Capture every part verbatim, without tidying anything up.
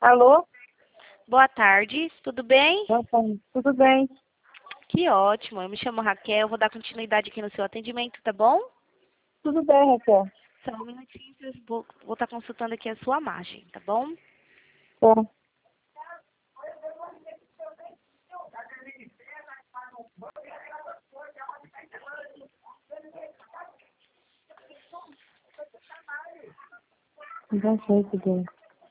Alô? Boa tarde, tudo bem? Boa tarde. Tudo bem? Que ótimo, eu me chamo Raquel, vou dar continuidade aqui no seu atendimento, tá bom? Tudo bem, Raquel. Só um minutinho, eu vou, vou estar consultando aqui a sua margem, tá bom? Tá. Já sei que deu.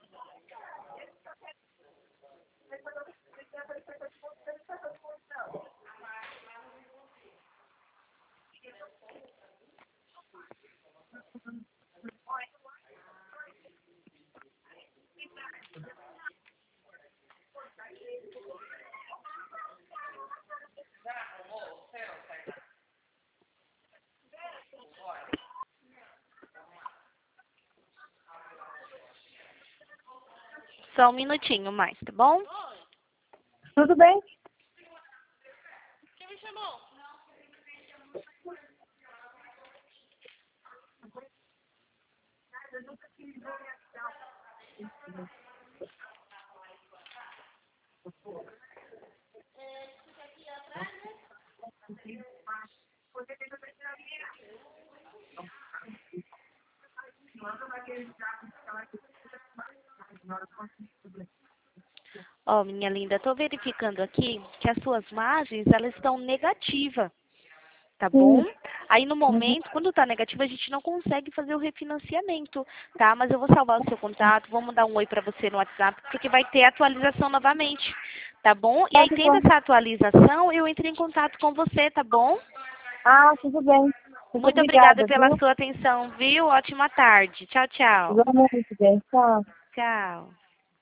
Só um minutinho mais, tá bom? Tudo bem? Quem me chamou? Ó, minha linda, tô verificando aqui que as suas margens, elas estão negativas, tá bom? Sim. Aí no Uhum. momento, quando tá negativa, a gente não consegue fazer o refinanciamento, tá? Mas eu vou salvar o seu contato, vou mandar um oi pra você no WhatsApp, porque vai ter atualização novamente, tá bom? E Tá, aí, que tendo bom. essa atualização, eu entro em contato com você, tá bom? Ah, tudo bem. Muito Muito obrigada obrigada, pela viu? sua atenção, viu? Ótima tarde. Tchau, tchau. Igualmente, bem. Tchau. Tchau.